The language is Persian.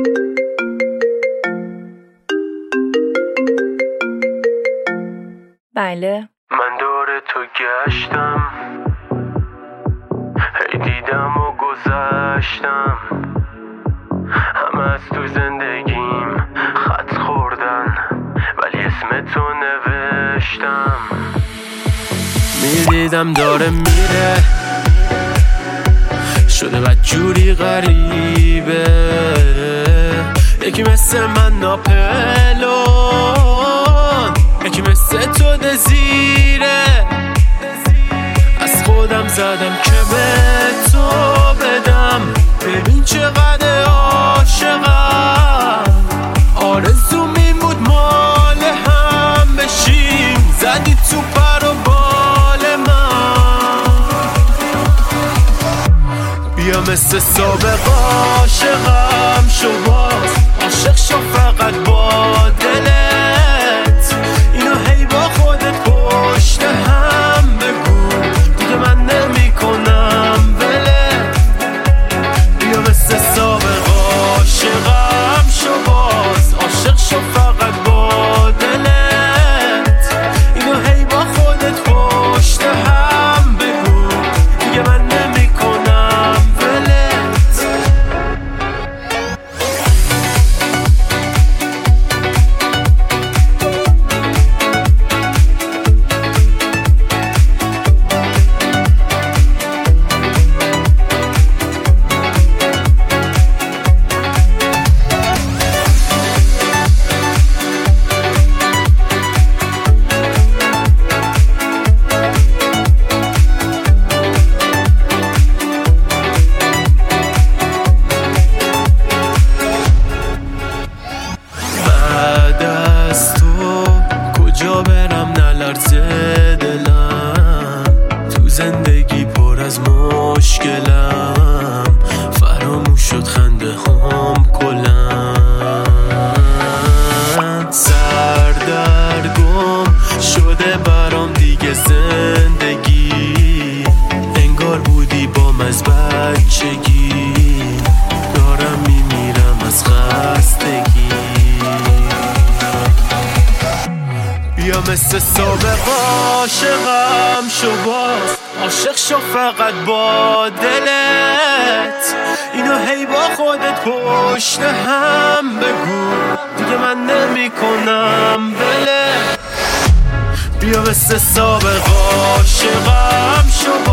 بله. من دور تو گشتم، هی دیدم و گذشتم، همه از تو زندگیم خط خوردن، ولی اسم تو نوشتم. میدیدم داره میره، شده بدجوری غریبه، یکی مثل من ناپلون، یکی مثل تو دزیره. از خودم زدم که به تو بدم، ببین چقدر عاشقم. آرزو میمود مال هم بشیم، زدی تو پر و بال من. بیا مثل سابق عاشقم شو، باز عاشق شو فقط با دلت، اینو هی با خودت پشت هم بگو، دیگه من نمی کنم ولت. بیا مثل سابق عاشقم شو، باز عاشق شو فقط با دلت، اینو هی با خودت پشت هم بگو، دیگه من نمی کنم ولت. کجا برم نلرزه دلم، تو زندگی پر از مشکلم، فراموش شد خنده هم کلم. سردرگم شده برام دیگه زندگی، انگار بودی بام از بچگی، دارم میمیرم از خستگی. بیا مثل سابق عاشقم شو، باز عاشق شو فقط با دلت، اینو هی با خودت پشت هم بگو، دیگه من نمی کنم ولت. بیا مثل سابق عاشقم شو،